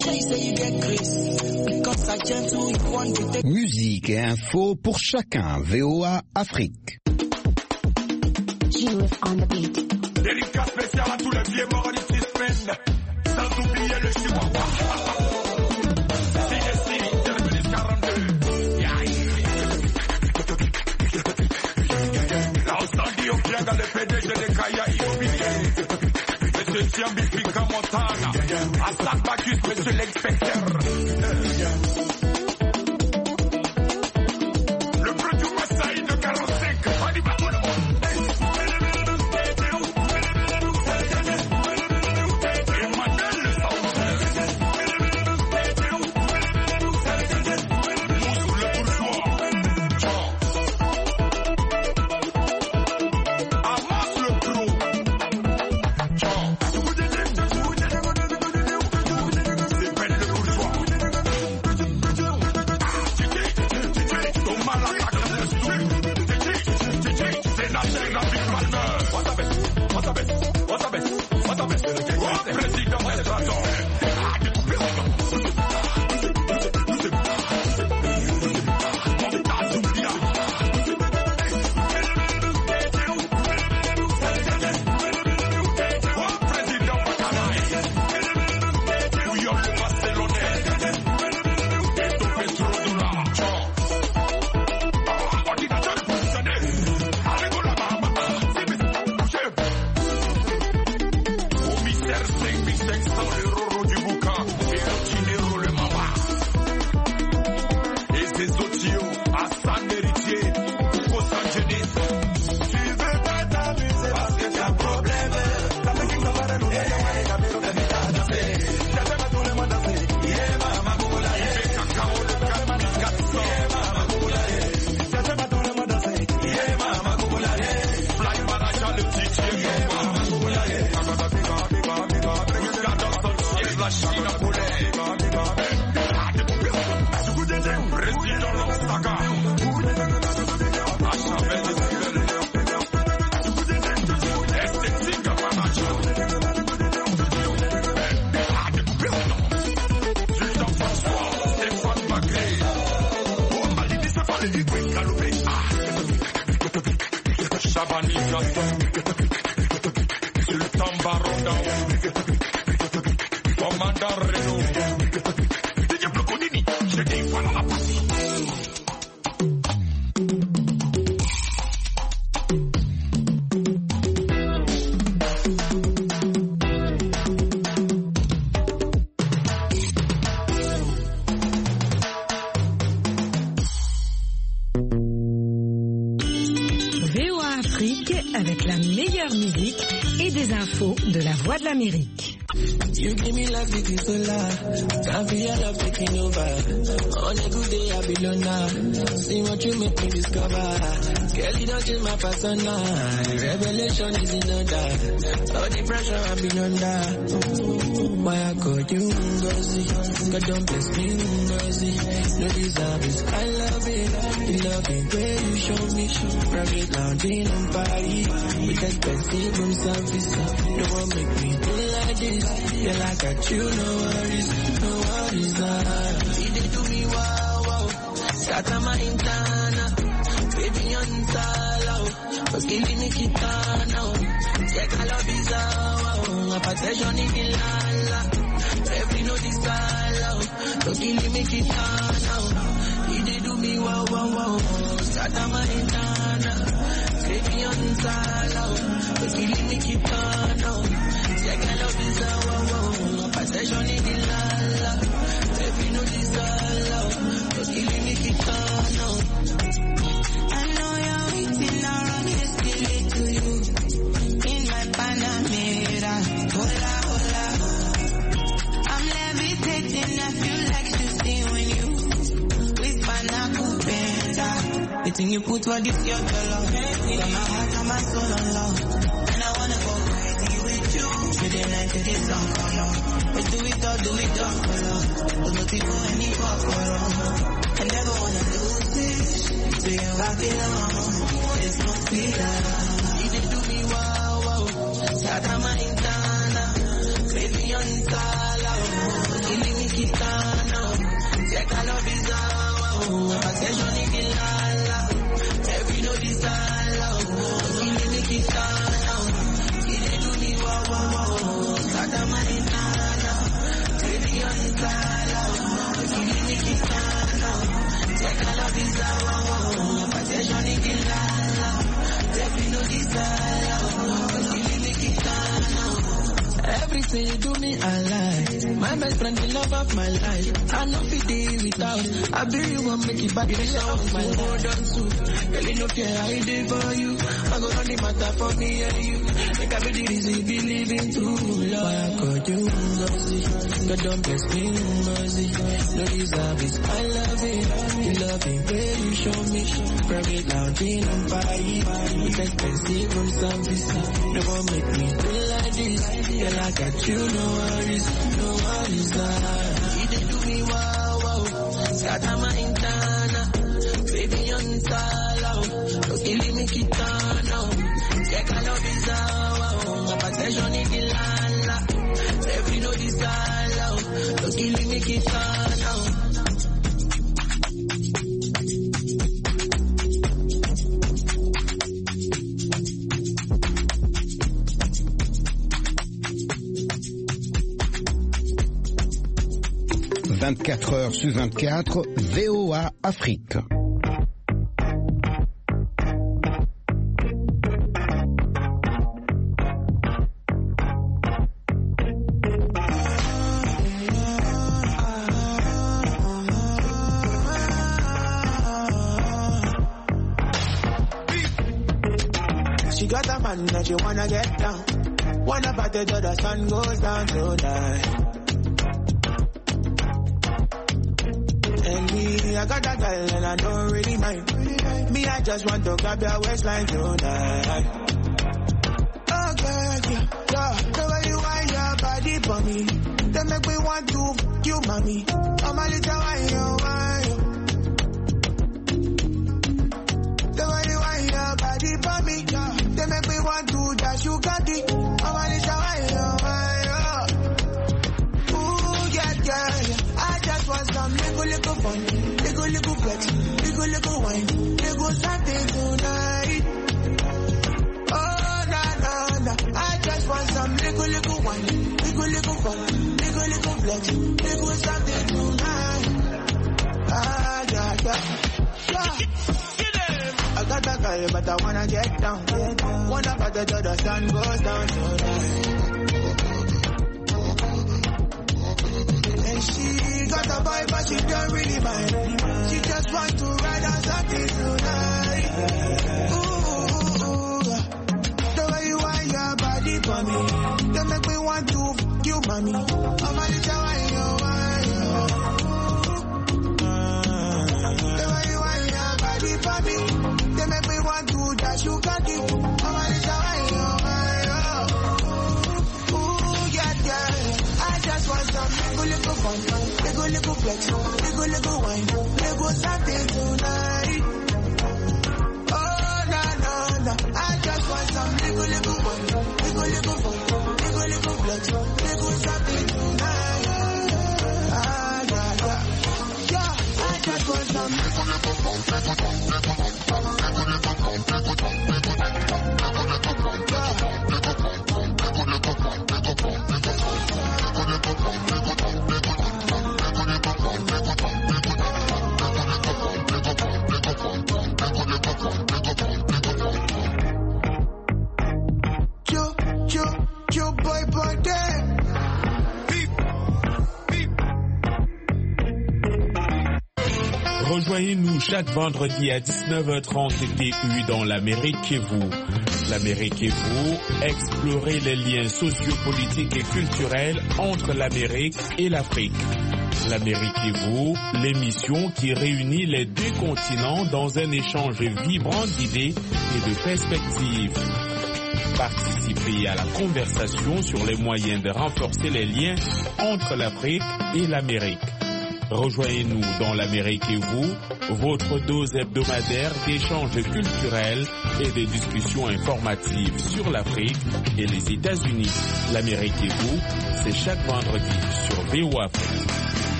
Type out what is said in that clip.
Musique et info pour chacun. VOA Afrique. Délicat spécial à tous les vieux morts d'ici semaine. Sans oublier le chihuahua. CSI, terminus 42. Là, on s'en dit au bien dans le PDG de Kaya Immobilier. Monsieur Siambi Pika Montana. Hassan Bacchus, monsieur l'inspecteur. Le produit Massaï de 45. On y va tout le monde. Avec la meilleure musique et des infos de la Voix de l'Amérique. You give me love, it is so loud. Can't feel your love taking over. On a good day, I be alone. See what you make me discover. Girl, you don't change my persona. Revelation is in order. All the pressure I've been under. Why I called you Ngozi? God don't bless me Ngozi. No deserve is I love it. The loving way you show me. Private lounging in Paris. With expensive room service. No one make me do like this. Girl, I got you, no worries, no worries. He did do me wow, wow. Scatter my intana, baby on talo. But killing me kitana. Check I love is wow. My possession is the lala. Every no this style. But killing me kitana. He did do me wow, wow, wow. Scatter my intana, baby on talo. But killing me kitana. Check I love is wow. Possession in the lala. If you know this all just killing me keep on. I know you're waiting around here still to you. In my Panamera. Hola, hola. I'm levitating, I feel like shooting when you with Panacupenda. The thing you put for this your love. Got my heart and my soul on love. And I wanna go crazy with you. To the night to the sun come on. Let's do it all for love. There's no people any for love. I never wanna lose it. So you have it on. There's no freedom. You did do me wow, wow. Scatter my intana. Crazy on tala. Killing me say you do me I like. My best friend, the love of my life. I know fit day without. I bet you won't make it back. The love my more than two. Girl, you know care I did for you. I go on the matter for me and you. Make I be the reason believing true love. I call you mercy. God don't bless me mercy. No deserve it. I love it. You love it. Where you show me. Private lounge on fire. It's expensive on service. Never make me feel like this. Girl, I got you. No worries. You did do me wow. Scatter my intana. Baby on sala. Don't kill me kitana. Check I love is out. My possession is the lala. Every no desire. Don't kill me kitana. 24 heures sur 24, VOA Afrique. She got a man that she wanna get down. Wanna party till the sun goes down tonight. I got that girl and I don't really mind. Me, I just want to grab your waistline tonight. Oh, yeah. The way you want your body for me, they make me want to f*** you, mommy. Oh, my little wine. The way you want your body for me, they make me want to dash you, daddy. Oh, my little wine. Ooh, yeah. I just want some little fun. Little flex, little wine, little something tonight. Oh, nah. I just want some little wine, little fun, little flex, little something tonight. Ah, yeah. I got that guy, but I wanna get down. Wanna party till the sun goes down tonight. And she got a boy, but she don't really mind. She just want to ride on something tonight. Ooh, the way you want your body for me, they make me want to f*** you, mommy. Oh, my little the way you want your body for me, they make me want to dash you, daddy. Oh, my little yeah. I just want some little fun, little flex, little wine, little something tonight. Oh, nah. I just want some little fun, little flex, little something tonight. Ah, yeah. I just want some little fun. Rejoignez-nous chaque vendredi à 19h30 TU dans l'Amérique et vous. L'Amérique et vous, explorez les liens sociopolitiques et culturels entre l'Amérique et l'Afrique. L'Amérique et vous, l'émission qui réunit les deux continents dans un échange vibrant d'idées et de perspectives. Participez à la conversation sur les moyens de renforcer les liens entre l'Afrique et l'Amérique. Rejoignez-nous dans l'Amérique et vous, votre dose hebdomadaire d'échanges culturels et de discussions informatives sur l'Afrique et les États-Unis. L'Amérique et vous, c'est chaque vendredi sur VOA Afrique.